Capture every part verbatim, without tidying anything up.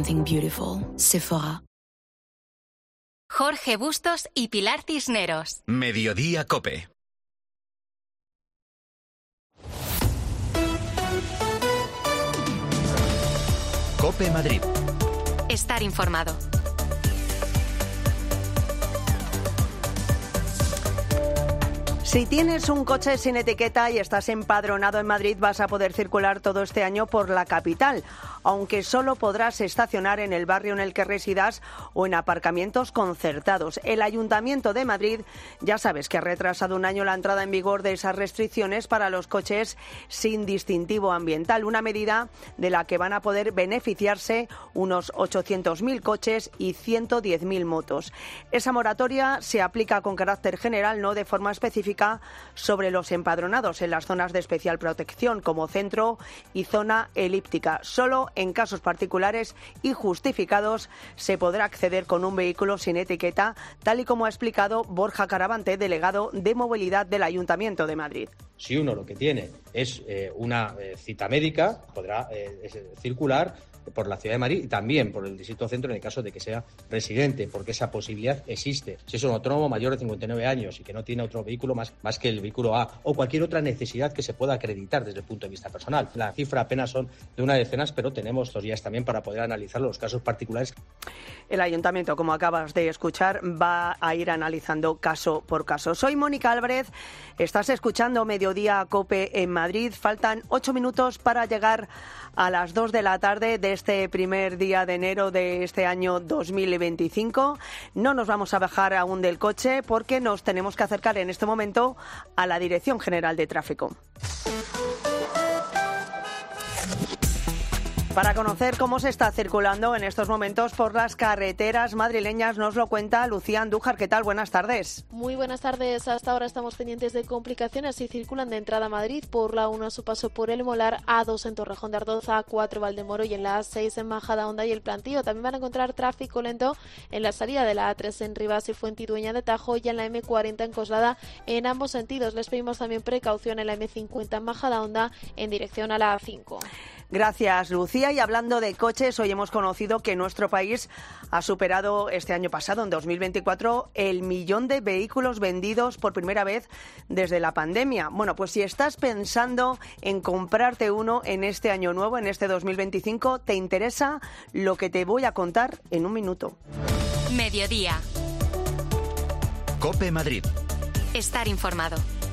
something beautiful. Sephora. Jorge Bustos y Pilar Cisneros. Mediodía COPE. COPE Madrid. Estar informado. Si tienes un coche sin etiqueta y estás empadronado en Madrid, vas a poder circular todo este año por la capital, aunque solo podrás estacionar en el barrio en el que residas o en aparcamientos concertados. El Ayuntamiento de Madrid, ya sabes que ha retrasado un año la entrada en vigor de esas restricciones para los coches sin distintivo ambiental, una medida de la que van a poder beneficiarse unos ochocientos mil coches y ciento diez mil motos. Esa moratoria se aplica con carácter general, no de forma específica, sobre los empadronados en las zonas de especial protección como centro y zona elíptica. Solo en casos particulares y justificados se podrá acceder con un vehículo sin etiqueta, tal y como ha explicado Borja Caravante, delegado de Movilidad del Ayuntamiento de Madrid. Si uno lo que tiene es eh, una eh, cita médica, podrá eh, circular por la ciudad de Madrid y también por el distrito centro en el caso de que sea residente, porque esa posibilidad existe. Si es un autónomo mayor de cincuenta y nueve años y que no tiene otro vehículo más, más que el vehículo A o cualquier otra necesidad que se pueda acreditar desde el punto de vista personal. La cifra apenas son de una decena, pero tenemos dos días también para poder analizar los casos particulares. El Ayuntamiento, como acabas de escuchar, va a ir analizando caso por caso. Soy Mónica Álvarez, estás escuchando Mediodía COPE en Madrid. Faltan ocho minutos para llegar a las dos de la tarde de este primer día de enero de este año dos mil veinticinco. No nos vamos a bajar aún del coche porque nos tenemos que acercar en este momento a la Dirección General de Tráfico. Para conocer cómo se está circulando en estos momentos por las carreteras madrileñas, nos lo cuenta Lucía Andújar. ¿Qué tal? Buenas tardes. Muy buenas tardes. Hasta ahora estamos pendientes de complicaciones y circulan de entrada a Madrid por la uno a su paso por el Molar, A dos en Torrejón de Ardoz, A cuatro Valdemoro y en la A seis en Majadahonda y el Plantío. También van a encontrar tráfico lento en la salida de la A tres en Rivas y Fuentidueña de Tajo y en la eme cuarenta en Coslada en ambos sentidos. Les pedimos también precaución en la eme cincuenta en Majadahonda en dirección a la A cinco. Gracias, Lucía. Y hablando de coches, hoy hemos conocido que nuestro país ha superado este año pasado, en dos mil veinticuatro, el millón de vehículos vendidos por primera vez desde la pandemia. Bueno, pues si estás pensando en comprarte uno en este año nuevo, en este dos mil veinticinco, te interesa lo que te voy a contar en un minuto. Mediodía. COPE Madrid. Estar informado.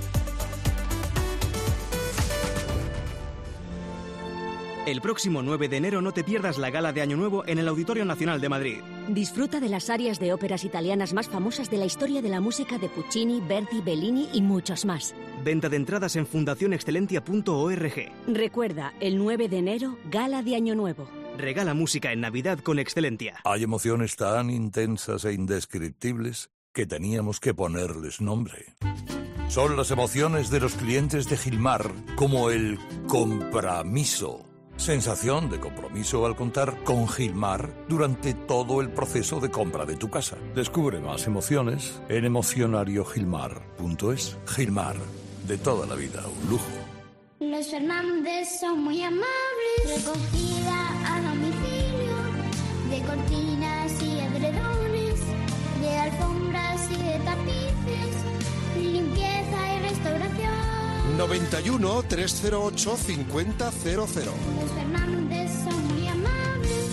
El próximo nueve de enero no te pierdas la gala de Año Nuevo en el Auditorio Nacional de Madrid. Disfruta de las arias de óperas italianas más famosas de la historia de la música de Puccini, Verdi, Bellini y muchos más. Venta de entradas en fundación excelentia punto org. Recuerda, el nueve de enero, gala de Año Nuevo. Regala música en Navidad con Excelentia. Hay emociones tan intensas e indescriptibles que teníamos que ponerles nombre. Son las emociones de los clientes de Gilmar, como el compromiso. Sensación de compromiso al contar con Gilmar durante todo el proceso de compra de tu casa. Descubre más emociones en emocionario gilmar punto es. Gilmar, de toda la vida, un lujo. Los Fernández son muy amables. Recogida a domicilio de cortinas y edredones, de alfombras y de tapices, limpieza y restauración. noventa y uno, trescientos ocho, cincuenta cero cero. Los Fernández son muy amables.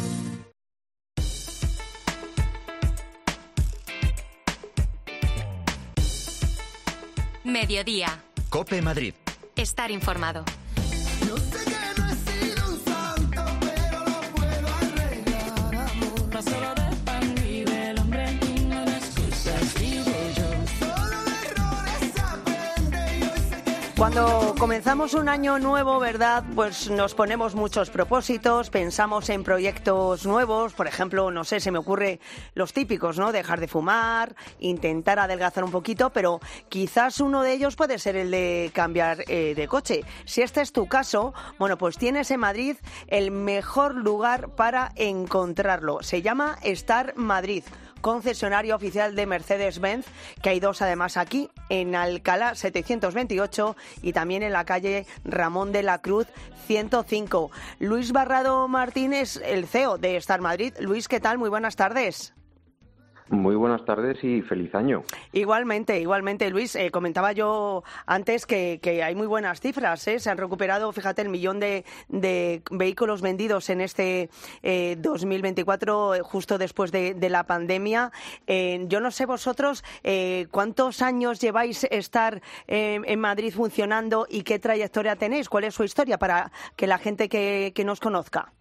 Mediodía. COPE Madrid. Estar informado. No sé que no he sido un santo, pero lo puedo arreglar, amor. No solo de pan vive el hombre, no de excusas vivo yo. Solo de errores se aprende y hoy sé que... Cuando comenzamos un año nuevo, ¿verdad? Pues nos ponemos muchos propósitos, pensamos en proyectos nuevos, por ejemplo, no sé, se me ocurre los típicos, ¿no? Dejar de fumar, intentar adelgazar un poquito, pero quizás uno de ellos puede ser el de cambiar eh, de coche. Si este es tu caso, bueno, pues tienes en Madrid el mejor lugar para encontrarlo. Se llama Star Madrid. concesionario oficial de Mercedes-Benz, que hay dos además aquí, en Alcalá setecientos veintiocho y también en la calle Ramón de la Cruz ciento cinco. Luis Barrado Martínez, el C E O de Star Madrid. Luis, ¿qué tal? Muy buenas tardes. Muy buenas tardes y feliz año. Igualmente, igualmente, Luis. Eh, comentaba yo antes que, que hay muy buenas cifras, ¿eh? Se han recuperado, fíjate, el millón de, de vehículos vendidos en este eh, dos mil veinticuatro, eh, justo después de, de la pandemia. Eh, yo no sé vosotros eh, cuántos años lleváis estar eh, en Madrid funcionando y qué trayectoria tenéis. ¿Cuál es su historia para que la gente que, que nos conozca?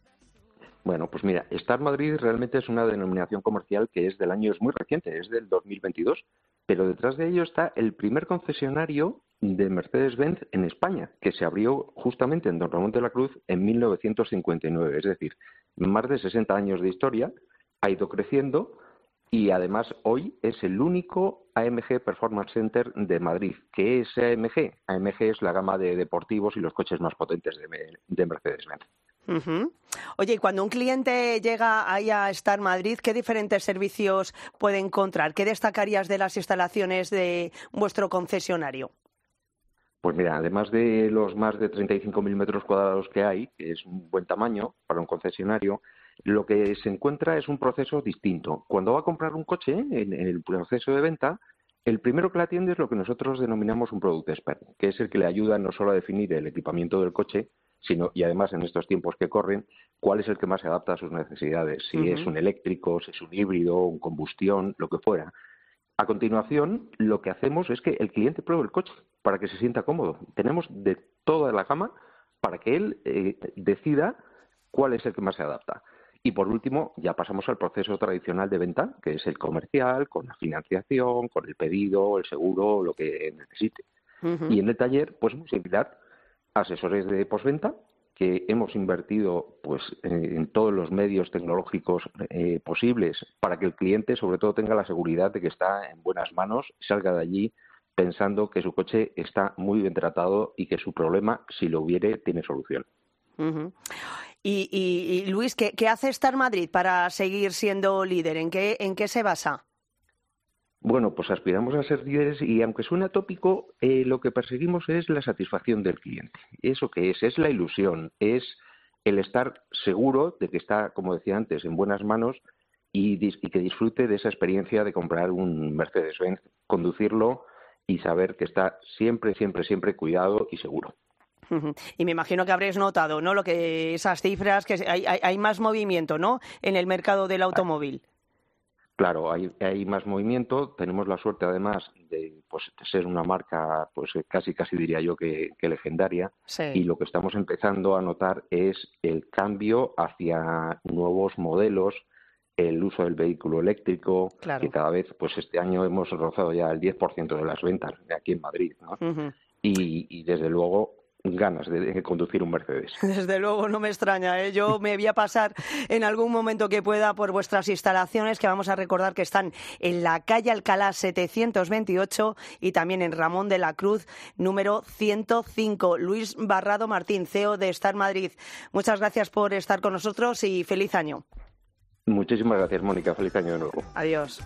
Bueno, pues mira, Star Madrid realmente es una denominación comercial que es del año, es muy reciente, es del dos mil veintidós, pero detrás de ello está el primer concesionario de Mercedes-Benz en España, que se abrió justamente en Don Ramón de la Cruz en mil novecientos cincuenta y nueve, es decir, más de sesenta años de historia, ha ido creciendo y además hoy es el único A M G Performance Center de Madrid. ¿Qué es A M G? A M G es la gama de deportivos y los coches más potentes de, de Mercedes-Benz. Uh-huh. Oye, y cuando un cliente llega ahí a Star Madrid, ¿qué diferentes servicios puede encontrar? ¿Qué destacarías de las instalaciones de vuestro concesionario? Pues mira, además de los más de treinta y cinco mil metros cuadrados que hay, que es un buen tamaño para un concesionario, lo que se encuentra es un proceso distinto. Cuando va a comprar un coche, en el proceso de venta, el primero que le atiende es lo que nosotros denominamos un Product Expert, que es el que le ayuda no solo a definir el equipamiento del coche, sino y además en estos tiempos que corren, cuál es el que más se adapta a sus necesidades, si uh-huh. es un eléctrico, si es un híbrido, un combustión, lo que fuera. A continuación, lo que hacemos es que el cliente pruebe el coche para que se sienta cómodo. Tenemos de toda la gama para que él eh, decida cuál es el que más se adapta. Y por último, ya pasamos al proceso tradicional de venta, que es el comercial, con la financiación, con el pedido, el seguro, lo que necesite. Uh-huh. Y en el taller, pues muy similar, asesores de postventa, que hemos invertido pues en todos los medios tecnológicos eh, posibles para que el cliente sobre todo tenga la seguridad de que está en buenas manos, salga de allí pensando que su coche está muy bien tratado y que su problema, si lo hubiere, tiene solución. Uh-huh. Y, y, y Luis, ¿qué, ¿qué hace Star Madrid para seguir siendo líder? ¿En qué, en qué se basa? Bueno, pues aspiramos a ser líderes y aunque suena tópico, eh, lo que perseguimos es la satisfacción del cliente. ¿Eso qué es? Es la ilusión, es el estar seguro de que está, como decía antes, en buenas manos y, dis- y que disfrute de esa experiencia de comprar un Mercedes-Benz, conducirlo y saber que está siempre, siempre, siempre cuidado y seguro. Y me imagino que habréis notado, ¿no? Lo que esas cifras, que hay, hay, hay más movimiento, ¿no? En el mercado del automóvil. Claro, hay, hay más movimiento. Tenemos la suerte, además, de, pues, de ser una marca, pues casi, casi diría yo que, que legendaria. Sí. Y lo que estamos empezando a notar es el cambio hacia nuevos modelos, el uso del vehículo eléctrico, claro. que cada vez, pues este año hemos rozado ya el diez por ciento de las ventas de aquí en Madrid, ¿no? Uh-huh. y, y desde luego ganas de conducir un Mercedes. Desde luego, no me extraña, ¿eh? Yo me voy a pasar en algún momento que pueda por vuestras instalaciones, que vamos a recordar que están en la calle Alcalá setecientos veintiocho y también en Ramón de la Cruz, número ciento cinco. Luis Barrado Martín, C E O de Star Madrid. Muchas gracias por estar con nosotros y feliz año. Muchísimas gracias, Mónica. Feliz año de nuevo. Adiós.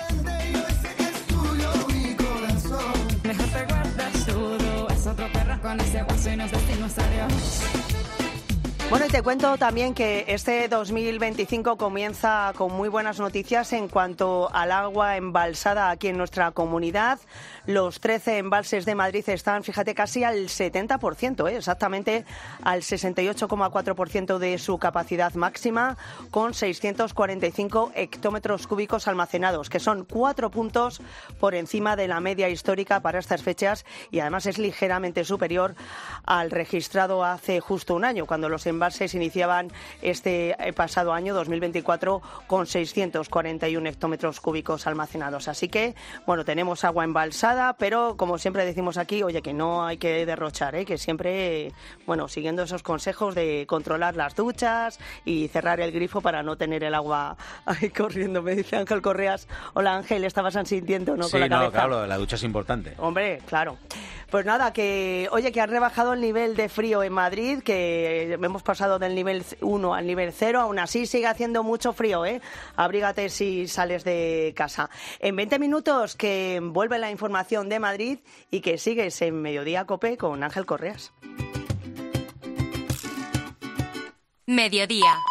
Mejor te guardas todo, es otro perro con ese guaso y nos decimos adiós. Bueno, y te cuento también que este dos mil veinticinco comienza con muy buenas noticias en cuanto al agua embalsada aquí en nuestra comunidad. Los trece embalses de Madrid están, fíjate, casi al setenta por ciento, ¿eh? Exactamente al sesenta y ocho coma cuatro por ciento de su capacidad máxima, con seiscientos cuarenta y cinco hectómetros cúbicos almacenados, que son cuatro puntos por encima de la media histórica para estas fechas y además es ligeramente superior al registrado hace justo un año, cuando los embalses embalses iniciaban este pasado año dos mil veinticuatro con seiscientos cuarenta y uno hectómetros cúbicos almacenados. Así que, bueno, tenemos agua embalsada, pero como siempre decimos aquí, oye, que no hay que derrochar, ¿eh? Que siempre, bueno, siguiendo esos consejos de controlar las duchas y cerrar el grifo para no tener el agua ahí corriendo. Me dice Ángel Correas. Hola Ángel, estabas asintiendo, ¿no? Sí, Con la no, cabeza. claro, la ducha es importante. Hombre, claro. Pues nada, que oye, que han rebajado el nivel de frío en Madrid, que hemos pasado del nivel uno al nivel cero, aún así sigue haciendo mucho frío, ¿eh? Abrígate si sales de casa. En veinte minutos que vuelve la información de Madrid y que sigues en Mediodía Cope con Ángel Correas. Mediodía.